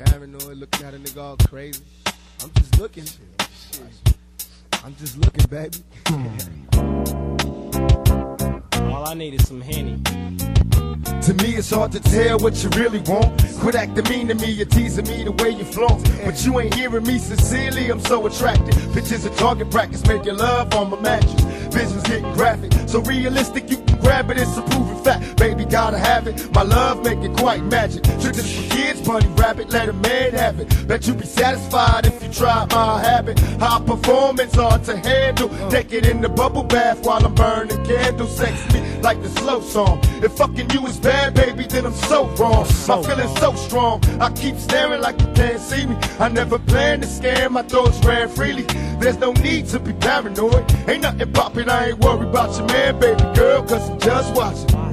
paranoid, looking at a nigga all crazy. I'm just looking. I'm just looking, baby. All I need is some Henny. To me, it's hard to tell what you really want. Quit acting mean to me, you're teasing me the way you flaunt. But you ain't hearing me sincerely, I'm so attracted. Pictures of target practice, making love on my mattress. Visions getting graphic, so realistic you can grab it, it's a proven fact. Baby, gotta have it, my love make it quite magic. Tricks for kids, bunny rabbit, let a man have it. Bet you be satisfied if you try my habit. High performance, hard to handle. Take it in the bubble bath while I'm burning candles. Sex me like the slow song. If fucking you is bad, baby, then I'm so wrong. My feeling's so strong, I keep staring like you can't see me. I never planned to scam, my thoughts ran freely. There's no need to be paranoid. Ain't nothing poppin', I ain't worried about your man, baby girl, cause I'm just watching.